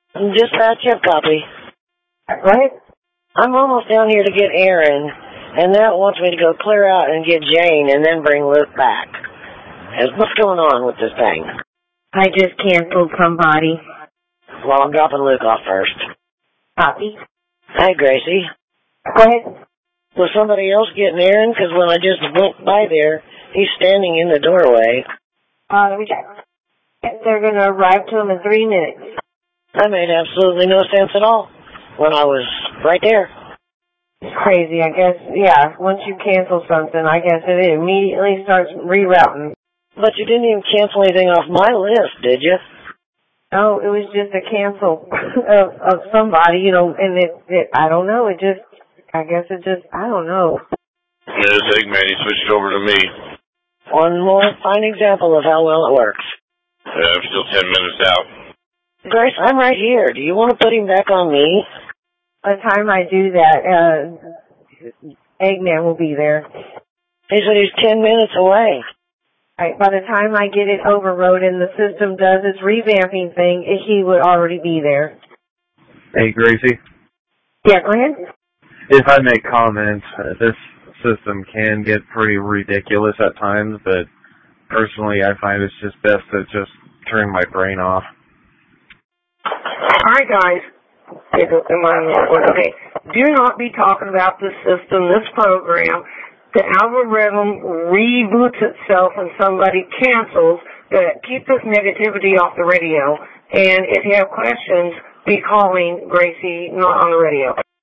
Dispatch, you have copy. What? I'm almost down here to get Aaron, and that wants me to go clear out and get Jane and then bring Luke back. What's going on with this thing? I just canceled somebody. Well, I'm dropping Luke off first. Copy. Hi, Gracie. Go ahead. Was somebody else getting Aaron? Because when I just went by there, he's standing in the doorway. Let me check. They're going to arrive to him in 3 minutes. That made absolutely no sense at all when I was right there. It's crazy, I guess. Yeah, once you cancel something, I guess it immediately starts rerouting. But you didn't even cancel anything off my list, did you? No, it was just a cancel of somebody, and I don't know, I don't know. There's Eggman, he switched over to me. One more fine example of how well it works. I'm still 10 minutes out. Grace, I'm right here. Do you want to put him back on me? By the time I do that, Eggman will be there. He said he's 10 minutes away. Right, by the time I get it overrode and the system does its revamping thing, he would already be there. Hey, Gracie? Yeah, go ahead. If I make comments, this system can get pretty ridiculous at times, but personally I find it's just best to just turn my brain off. All right, guys. Okay. Do not be talking about this system, this program. The algorithm reboots itself and somebody cancels. Keep this negativity off the radio. And if you have questions, be calling Gracie, not on the radio.